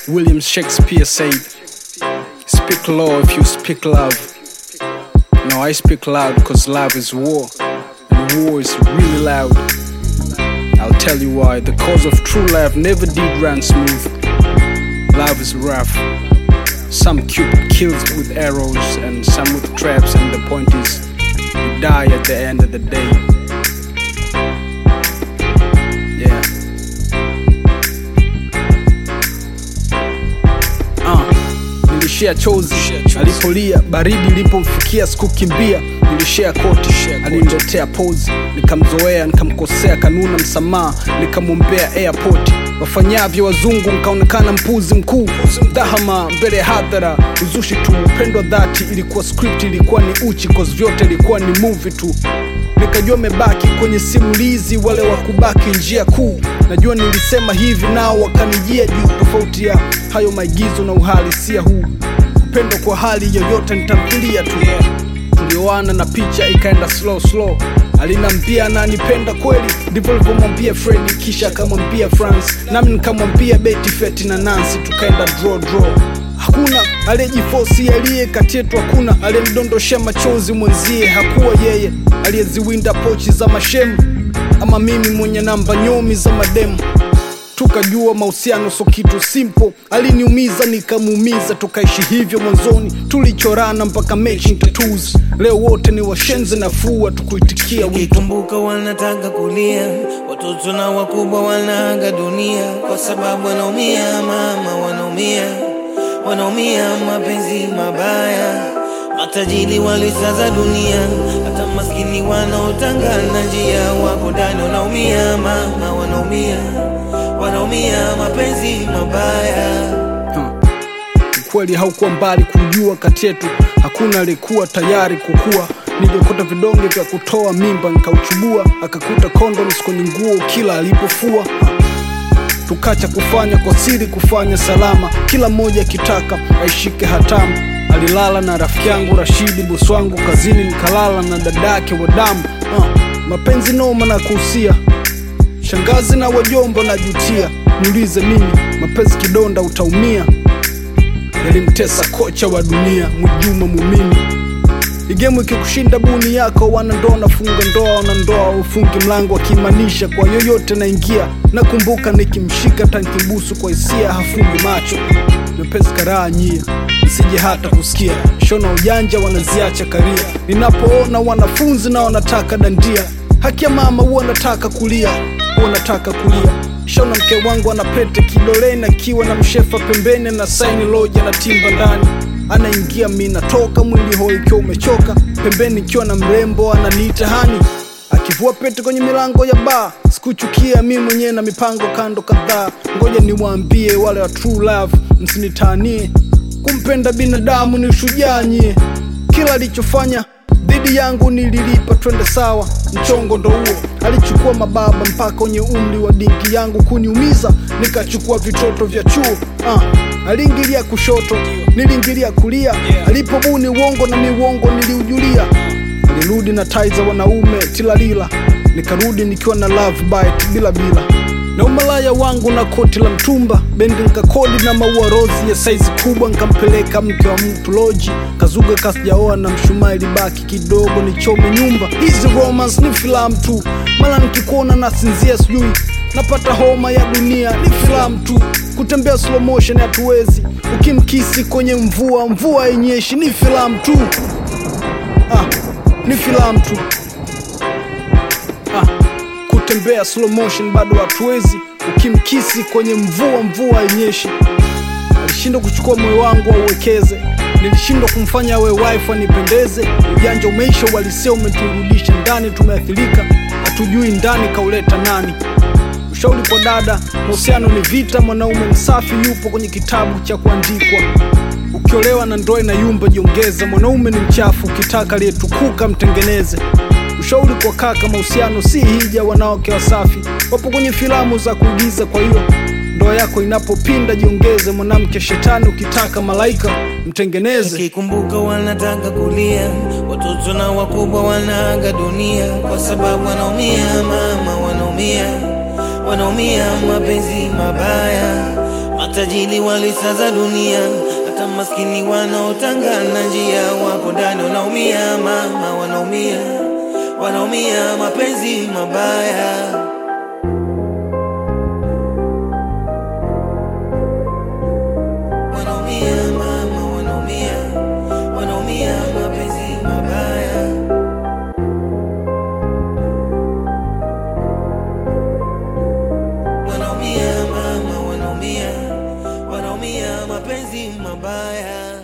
William Shakespeare said, "Speak low if you speak love." No, I speak loud because love is war, and war is really loud. I'll tell you why. The cause of true love never did run smooth. Love is rough. Some Cupid kills with arrows and some with traps, and the point is, you die at the end of the day. Yeah. Nilishare chozi alipolia, baridi ilipomfikia sikukimbia. Nilishare koti, aliniletea pose, nikamzoea, nikamkosea, kanuna msamaha, nikamwombea airport. Wafanyavyo wazungu nikaonekana mpuzi mkuu, dhahama mbele hadhara, uzushi tu. Upendo dhati ilikuwa script, ilikuwa ni uchi, cause vyote ilikuwa ni movie tu. Nikajua mebaki kwenye simulizi, wale wakubaki njia kuu. Najua nilisema hivi nao wakanijia juu. Tofauti ya hayo maigizo na uhalisia huu, upendo kwa hali yoyote nitamfilia tu. Tulioana na picha ikaenda slow. Alinambia ananipenda kweli, ndivyo alivyomwambia Freddy, kisha akamwambia France, nami nikamwambia Betty, Feti na Nancy. Tukaenda draw. Hakuna aliyejiforce aliye kati yetu, hakuna aliyemdondoshia machozi mwenzie. Hakuwa yeye aliyeziwinda pochi za mashemu, ama mimi mwenye namba nyomi za mademu. Tukajua mahusiano so kitu simple, aliniumiza nikamuumiza. Tukaishi hivyo mwanzoni, tulichorana mpaka matching tattoos. Leo wote ni washenzi na fua, tukuitikia wito. Nikikumbuka wanataka kulia, watoto na wakubwa wanaaga dunia, kwa sababu wanaumia mama, wanaumia mapenzi mabaya. Matajiri walisaza dunia, hata maskini wanaotangana njia, wako ndani wanaumia mama, wanaumia mapenzi mabaya. Kweli haukuwa mbali kujua kati yetu, hakuna alikuwa tayari kukua. Nilikuta vidonge vya kutoa mimba nikauchubua, akakuta condoms kwenye nguo kila alipofua. Tukacha kufanya kwa siri, kufanya salama, kila mmoja akitaka aishike hatamu. Alilala na rafiki yangu Rashidi, bosi wangu kazini, nikalala na dadake wa damu. Mapenzi noma na kuhusia, shangazi na wajomba na jutia. Niulize mimi, mapenzi kidonda utaumia. Yalimtesa kocha wa dunia, Mwajuma Mumini. Igemu ikikushinda buni yako, wanandoa nafunga ndoa, wanandoa ufungi mlango, akimanisha kwa yoyote naingia. Nakumbuka nikimshika tankibusu kwa hisia, hafungi macho. Mapenzi karaa nyia, nisije hata kusikia. Shona ujanja wanaziacha karia, ninapoona wanafunzi na wanataka dandia. Haki ya mama huwa nataka kulia. Shona mke wangu anapete kidoleni, akiwa na mshefa pembeni, na saini loja na timba ndani. Anaingia mimi natoka, mwili hoi ikiwa umechoka, pembeni ikiwa na mrembo ananiita hani. Akivua pete kwenye milango ya bar, sikuchukia mimi mwenyewe na mipango kando kadhaa. Ngoja niwaambie wale wa true love, msinitanie. Kumpenda binadamu ni ushujaa nyie. Kila alichofanya dhidi yangu nililipa, twende sawa. Mchongo ndo huo, alichukua mababa mpaka kwenye umri wa dinki yangu kuniumiza. Nikachukua vitoto vya chuo. Aliingilia kushoto, niliingilia kulia. Alipobuni uongo na miuongo niliujulia. Alirudi na tai za wanaume tilalila, nikarudi nikiwa na love bite bila. Na umalaya wangu na koti la mtumba, bendi nikakodi na maua rozi ya saizi kubwa. Nikampeleka mke wa mtu loji, kazuga kasijaoa na mshumaa ilibaki kidogo nichome nyumba. Hizi romance ni filamu tu, mala nikikuona nasinzia sijui napata homa ya dunia. Ni filamu tu, kutembea slow motion hatuwezi, ukimkisi kwenye mvua yenyeshi. Ni filamu tu, ni filamu tu. Kutembea slow motion bado hatuwezi, ukimkisi kwenye mvua yenyeshi. Alishindwa kuchukua moyo wangu auwekeze, nilishindwa kumfanya awe wife anipendeze. Ujanja umeisha, uhalisia umeturudisha ndani, tumeathirika, hatujui ndani kauleta nani. Ushauri kwa dada, mahusiano ni vita, mwanaume msafi yupo kwenye kitabu cha kuandikwa. Ukiolewa na ndoa inayumba, jiongeze. Mwanaume ni mchafu, ukitaka aliyetukuka mtengeneze. Ushauri kwa kaka, mahusiano si hija, wanawake wasafi wapo kwenye filamu za kuigiza. Kwa hiyo ndoa yako inapopinda, jiongeze. Mwanamke shetani, ukitaka malaika mtengeneze. Nikikumbuka wanataka kulia, watoto na wakubwa wanaaga dunia, kwa sababu wanaumia mama, wanaumia mapenzi mabaya. Matajiri walisaza dunia, hata maskini wanaotangana njia wapo ndani wanaumia mama, wanaumia mapenzi mabaya. Wanaumia mama, wanaumia mapenzi mabaya. Wanaumia mama, wanaumia mapenzi mabaya.